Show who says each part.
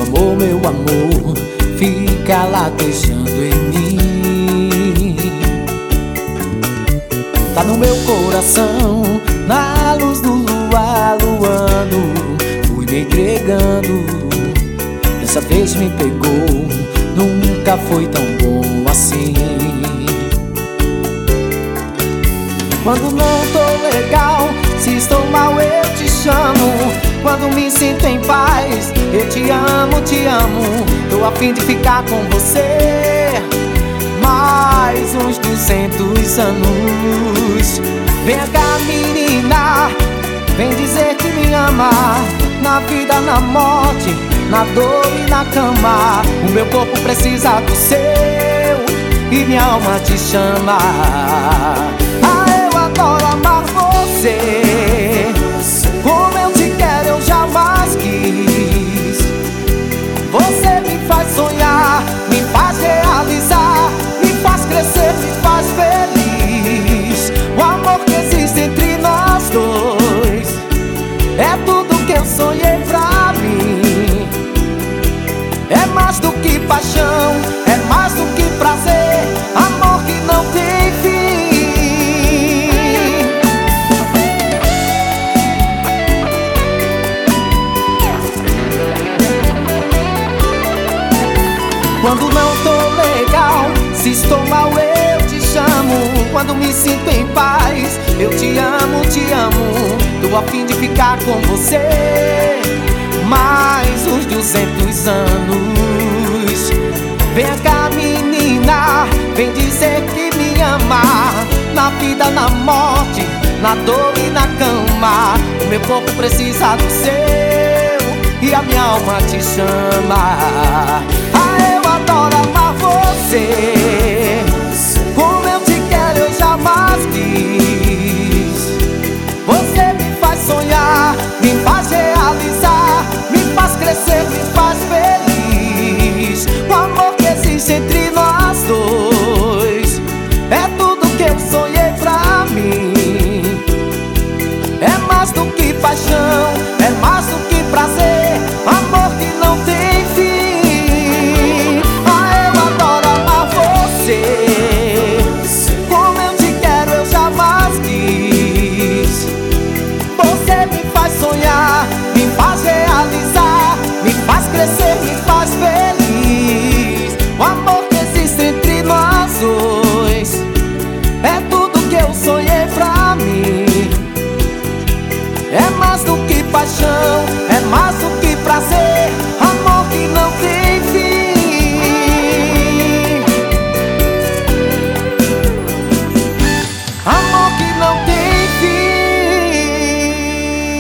Speaker 1: amor, meu amor, fica latejando em mim. Tá no meu coração, na luz do luar, luando, fui me entregando. Dessa vez me pegou, nunca foi tão bom assim. Quando não tô legal, se estou mal eu te chamo. Quando me sinto em paz, eu te amo, te amo. Tô a fim de ficar com você mais uns 200 anos. Vem cá, menina, vem dizer que me ama. Na vida, na morte, na dor e na cama. O meu corpo precisa do seu e minha alma te chama. Ah, eu adoro amar você, como eu te quero eu jamais quis. Você me faz sonhar, me faz realizar, me faz crescer, me faz feliz. O amor que existe entre nós dois é tudo que eu sonhei pra mim. É mais do que paixão, é mais do que prazer, amor que não tem fim. Quando não tô legal, se estou mal eu te chamo. Quando me sinto em paz, eu te amo, te amo. Tô a fim de ficar com você mais uns 200 anos. Vem cá, menina, vem dizer que me ama. Na vida, na morte, na dor e na cama. O meu corpo precisa do seu e a minha alma te chama. Ah, eu adoro amar você,